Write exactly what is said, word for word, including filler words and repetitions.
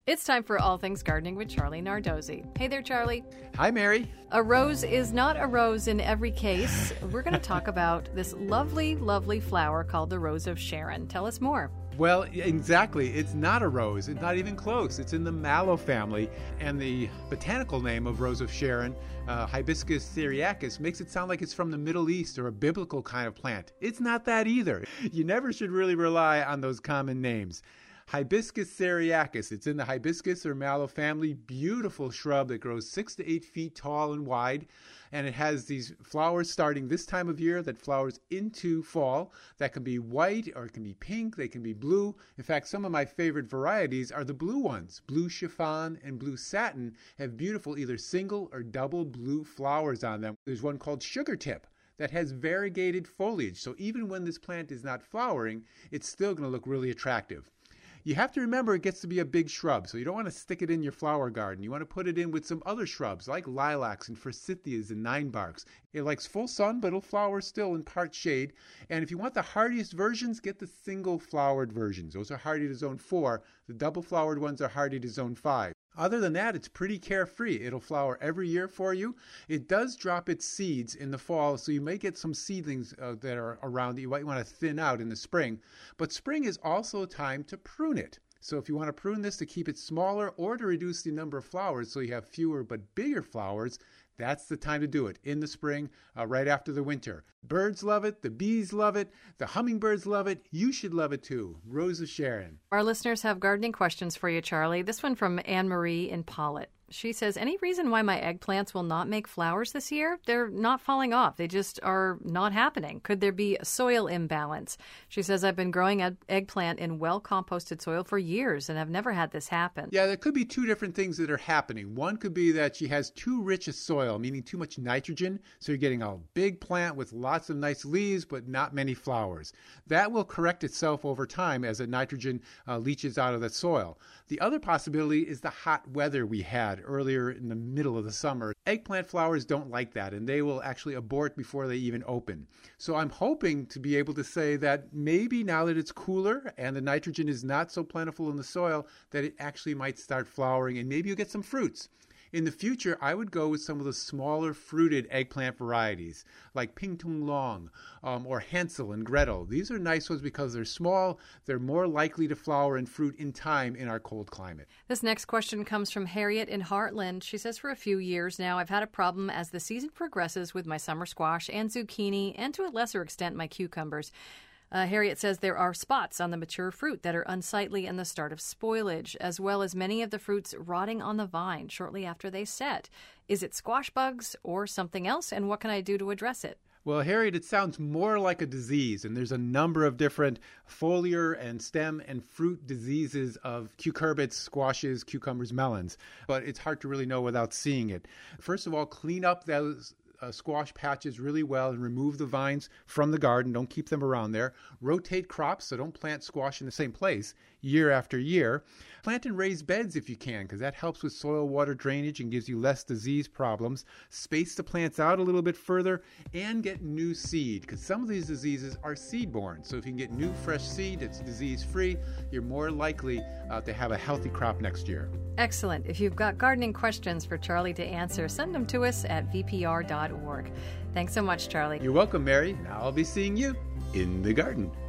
It's time for All Things Gardening with Charlie Nardozzi. Hey there, Charlie. Hi, Mary. A rose is not a rose in every case. We're going to talk about this lovely, lovely flower called the Rose of Sharon. Tell us more. Well, exactly. It's not a rose. It's not even close. It's in the mallow family. And the botanical name of Rose of Sharon, uh, Hibiscus syriacus, makes it sound like it's from the Middle East or a biblical kind of plant. It's not that either. You never should really rely on those common names. Hibiscus syriacus. It's in the hibiscus or mallow family. Beautiful shrub that grows six to eight feet tall and wide. And it has these flowers starting this time of year that flowers into fall. That can be white or it can be pink. They can be blue. In fact, some of my favorite varieties are the blue ones. Blue chiffon and blue satin have beautiful either single or double blue flowers on them. There's one called sugar tip that has variegated foliage. So even when this plant is not flowering, it's still going to look really attractive. You have to remember it gets to be a big shrub, so you don't want to stick it in your flower garden. You want to put it in with some other shrubs like lilacs and forsythias and ninebarks. It likes full sun, but it'll flower still in part shade. And if you want the hardiest versions, get the single-flowered versions. Those are hardy to zone four. The double-flowered ones are hardy to zone five. Other than that, it's pretty carefree. It'll flower every year for you. It does drop its seeds in the fall, so you may get some seedlings uh, that are around that you might want to thin out in the spring. But spring is also a time to prune it. So if you want to prune this to keep it smaller or to reduce the number of flowers so you have fewer but bigger flowers, that's the time to do it, in the spring, uh, right after the winter. Birds love it, the bees love it, the hummingbirds love it. You should love it too. Rose of Sharon. Our listeners have gardening questions for you, Charlie. This one from Anne-Marie in Pollitt. She says, any reason why my eggplants will not make flowers this year? They're not falling off. They just are not happening. Could there be a soil imbalance? She says, I've been growing an eggplant in well-composted soil for years and have never had this happen. Yeah, there could be two different things that are happening. One could be that she has too rich a soil, meaning too much nitrogen. So you're getting a big plant with lots of nice leaves, but not many flowers. That will correct itself over time as the nitrogen uh, leaches out of the soil. The other possibility is the hot weather we had earlier in the middle of the summer. Eggplant flowers don't like that, and they will actually abort before they even open. So I'm hoping to be able to say that maybe now that it's cooler and the nitrogen is not so plentiful in the soil, that it actually might start flowering, and maybe you'll get some fruits. In the future, I would go with some of the smaller fruited eggplant varieties, like Ping Tung Long um, or Hansel and Gretel. These are nice ones because they're small. They're more likely to flower and fruit in time in our cold climate. This next question comes from Harriet in Heartland. She says, for a few years now, I've had a problem as the season progresses with my summer squash and zucchini, and to a lesser extent, my cucumbers. Uh, Harriet says there are spots on the mature fruit that are unsightly and the start of spoilage, as well as many of the fruits rotting on the vine shortly after they set. Is it squash bugs or something else, and what can I do to address it? Well, Harriet, it sounds more like a disease, and there's a number of different foliar and stem and fruit diseases of cucurbits, squashes, cucumbers, melons, but it's hard to really know without seeing it. First of all, clean up those Uh, squash patches really well and remove the vines from the garden. Don't keep them around there. Rotate crops, so don't plant squash in the same place year after year. Plant in raised beds if you can, because that helps with soil water drainage and gives you less disease problems. Space the plants out a little bit further and get new seed, because some of these diseases are seed-borne. So if you can get new fresh seed that's disease-free, you're more likely uh, to have a healthy crop next year. Excellent. If you've got gardening questions for Charlie to answer, send them to us at v p r dot org. Thanks so much, Charlie. You're welcome, Mary. Now I'll be seeing you in the garden.